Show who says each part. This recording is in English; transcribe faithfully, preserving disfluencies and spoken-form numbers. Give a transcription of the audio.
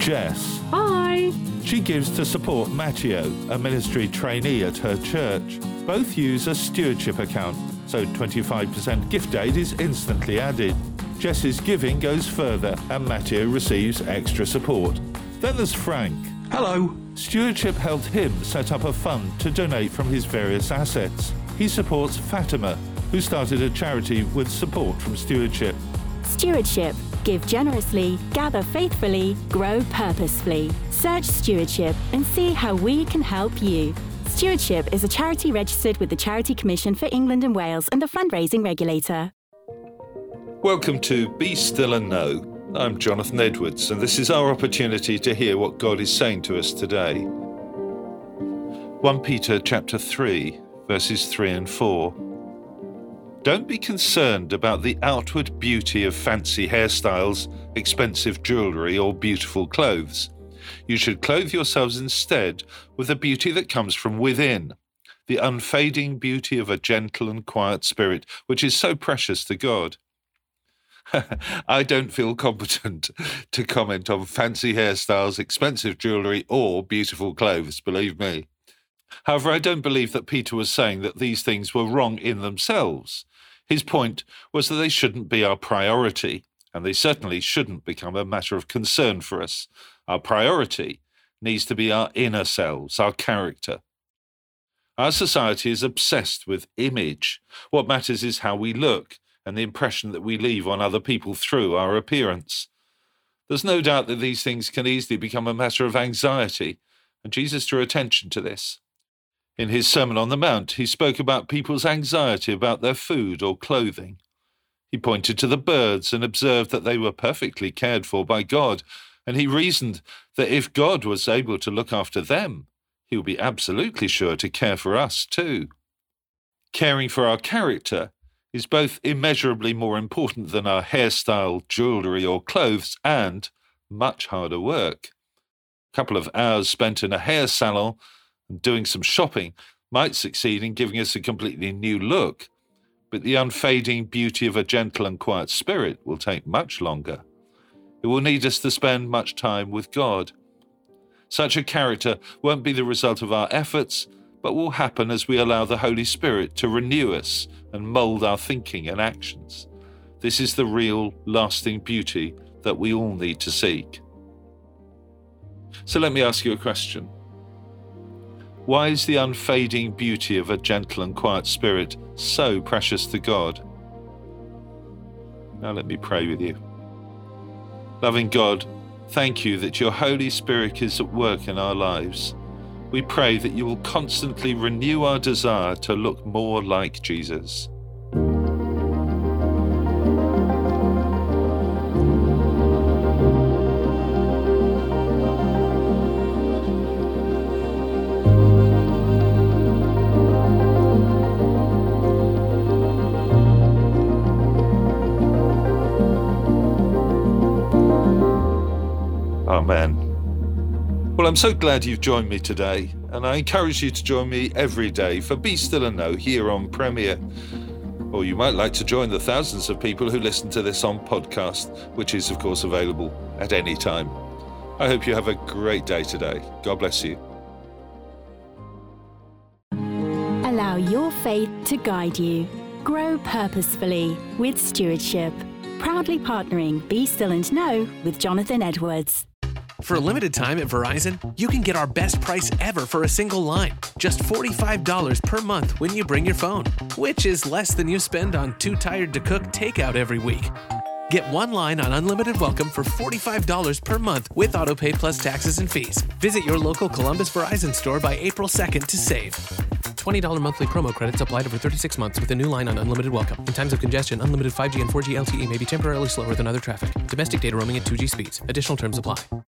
Speaker 1: Jess.
Speaker 2: Hi.
Speaker 1: She gives to support Matteo, a ministry trainee at her church. Both use a stewardship account, so twenty-five percent gift aid is instantly added. Jess's giving goes further and Matteo receives extra support. Then there's Frank.
Speaker 3: Hello.
Speaker 1: Stewardship helped him set up a fund to donate from his various assets. He supports Fatima, who started a charity with support from Stewardship.
Speaker 4: Stewardship. Give generously, gather faithfully, grow purposefully. Search Stewardship and see how we can help you. Stewardship is a charity registered with the Charity Commission for England and Wales and the fundraising regulator.
Speaker 1: Welcome to Be Still and Know. I'm Jonathan Edwards, and this is our opportunity to hear what God is saying to us today. First Peter chapter three, verses three and four. Don't be concerned about the outward beauty of fancy hairstyles, expensive jewellery, or beautiful clothes. You should clothe yourselves instead with the beauty that comes from within, the unfading beauty of a gentle and quiet spirit, which is so precious to God. I don't feel competent to comment on fancy hairstyles, expensive jewellery, or beautiful clothes, believe me. However, I don't believe that Peter was saying that these things were wrong in themselves. His point was that they shouldn't be our priority, and they certainly shouldn't become a matter of concern for us. Our priority needs to be our inner selves, our character. Our society is obsessed with image. What matters is how we look and the impression that we leave on other people through our appearance. There's no doubt that these things can easily become a matter of anxiety, and Jesus drew attention to this. In his Sermon on the Mount, he spoke about people's anxiety about their food or clothing. He pointed to the birds and observed that they were perfectly cared for by God, and he reasoned that if God was able to look after them, he would be absolutely sure to care for us too. Caring for our character is both immeasurably more important than our hairstyle, jewellery or clothes, and much harder work. A couple of hours spent in a hair salon and doing some shopping might succeed in giving us a completely new look, but the unfading beauty of a gentle and quiet spirit will take much longer. It will need us to spend much time with God. Such a character won't be the result of our efforts, but will happen as we allow the Holy Spirit to renew us and mould our thinking and actions. This is the real, lasting beauty that we all need to seek. So let me ask you a question. Why is the unfading beauty of a gentle and quiet spirit so precious to God? Now let me pray with you. Loving God, thank you that your Holy Spirit is at work in our lives. We pray that you will constantly renew our desire to look more like Jesus. Amen. Well, I'm so glad you've joined me today, and I encourage you to join me every day for Be Still and Know here on Premier. Or you might like to join the thousands of people who listen to this on podcast, which is, of course, available at any time. I hope you have a great day today. God bless you.
Speaker 4: Allow your faith to guide you. Grow purposefully with Stewardship. Proudly partnering Be Still and Know with Jonathan Edwards.
Speaker 5: For a limited time at Verizon, you can get our best price ever for a single line. Just forty-five dollars per month when you bring your phone, which is less than you spend on Too Tired to Cook takeout every week. Get one line on Unlimited Welcome for forty-five dollars per month with AutoPay plus taxes and fees. Visit your local Columbus Verizon store by April second to save. twenty dollars monthly promo credits applied over thirty-six months with a new line on Unlimited Welcome. In times of congestion, unlimited five G and four G L T E may be temporarily slower than other traffic. Domestic data roaming at two G speeds. Additional terms apply.